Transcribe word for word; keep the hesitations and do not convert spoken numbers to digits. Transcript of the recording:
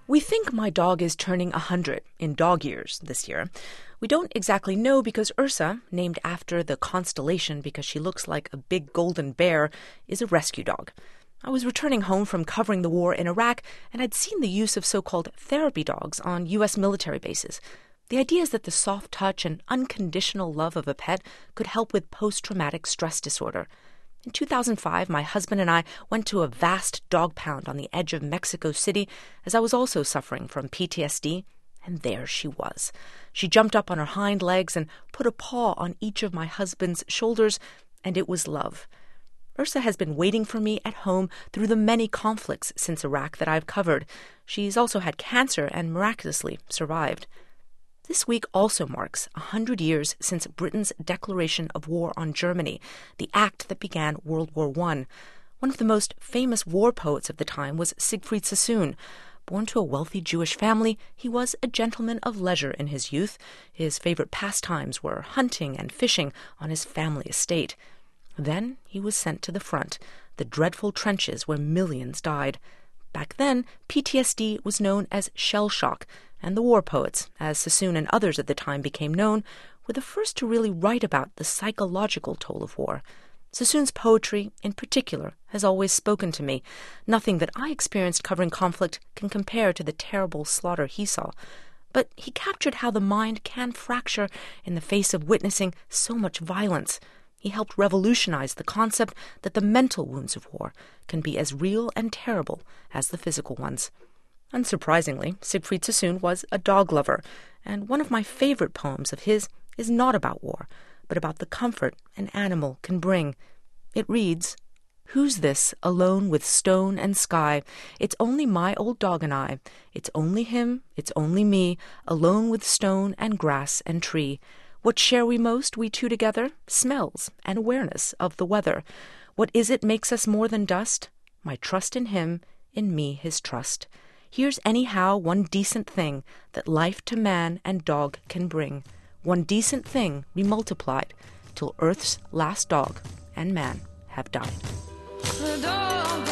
We think my dog is turning one hundred in dog years this year. We don't exactly know because Ursa, named after the constellation because she looks like a big golden bear, is a rescue dog. I was returning home from covering the war in Iraq, and I'd seen the use of so-called therapy dogs on U S military bases. The idea is that the soft touch and unconditional love of a pet could help with post-traumatic stress disorder. In two thousand five, my husband and I went to a vast dog pound on the edge of Mexico City as I was also suffering from P T S D, and there she was. She jumped up on her hind legs and put a paw on each of my husband's shoulders, and it was love. Ursa has been waiting for me at home through the many conflicts since Iraq that I've covered. She's also had cancer and miraculously survived. This week also marks one hundred years since Britain's declaration of war on Germany, the act that began World War One. One of the most famous war poets of the time was Siegfried Sassoon. Born to a wealthy Jewish family, he was a gentleman of leisure in his youth. His favorite pastimes were hunting and fishing on his family estate. Then he was sent to the front, the dreadful trenches where millions died. Back then, P T S D was known as shell shock, and the war poets, as Sassoon and others at the time became known, were the first to really write about the psychological toll of war. Sassoon's poetry, in particular, has always spoken to me. Nothing that I experienced covering conflict can compare to the terrible slaughter he saw. But he captured how the mind can fracture in the face of witnessing so much violence. He helped revolutionize the concept that the mental wounds of war can be as real and terrible as the physical ones. Unsurprisingly, Siegfried Sassoon was a dog lover, and one of my favorite poems of his is not about war, but about the comfort an animal can bring. It reads, "Who's this, alone with stone and sky? It's only my old dog and I. It's only him, it's only me, alone with stone and grass and tree. What share we most, we two together? Smells and awareness of the weather. What is it makes us more than dust? My trust in him, in me his trust. Here's anyhow one decent thing that life to man and dog can bring. One decent thing be multiplied till earth's last dog and man have died." The dog